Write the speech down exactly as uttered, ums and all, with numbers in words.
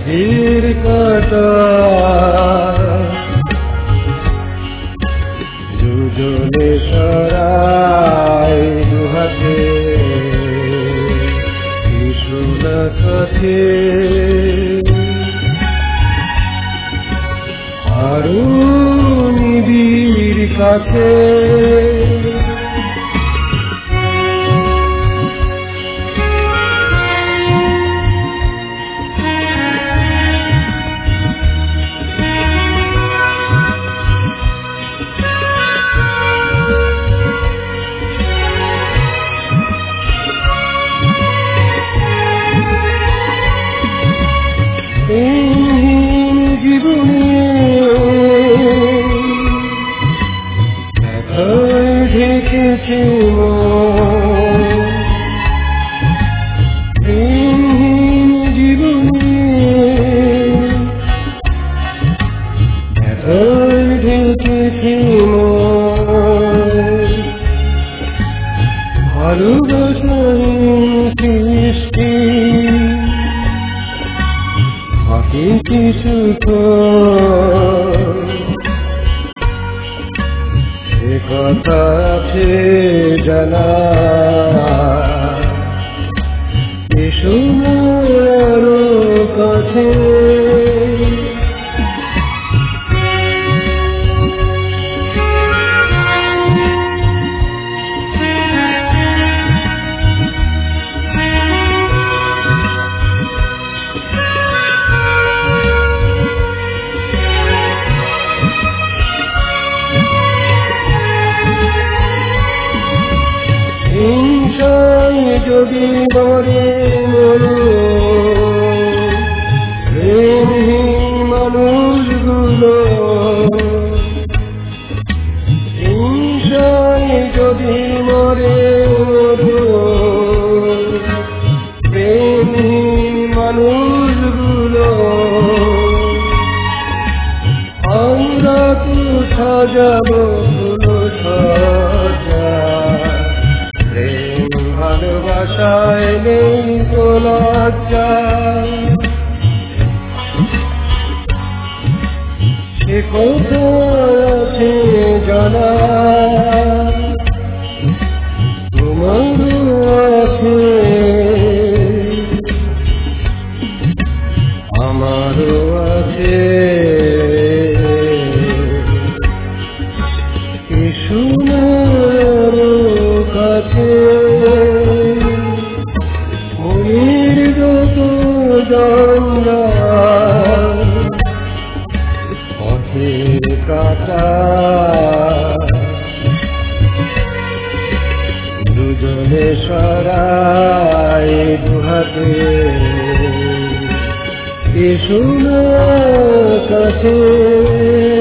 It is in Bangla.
ব্যাধির কাটা দুজনে সরাই দুহাতে কৃষ্ণ কাছে আরো নিবিড় কাছে ঢেকেছে প্রেমহীন জীবনে ঢেকেছে ভালোবাসাহীন সৃষ্টি বাকি কিছু কথা আছে জানা এসো আরো কাছে যদি মরে মরে প্রেমহীন মানুষগুলো হিংসায় যদি মরে মরে প্রেমহীন মানুষগুলো আমরা তো সাজাবো ফুলো সাজা ভালোবাসায় নেই তো লজ্জা সে কোথায় আছে জানা তোমারও আছে আমারও আছে কি সোনার কাছে পথের কাটা দুজনে সরাই দুহাতে এসো না কাছে।